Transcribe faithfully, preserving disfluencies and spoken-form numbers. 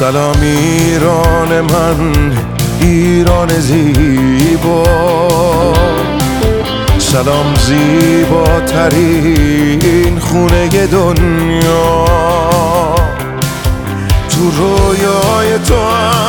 سلام ایران من، ایران زیبا. سلام زیباترین خونه دنیا. تو رویای تو هم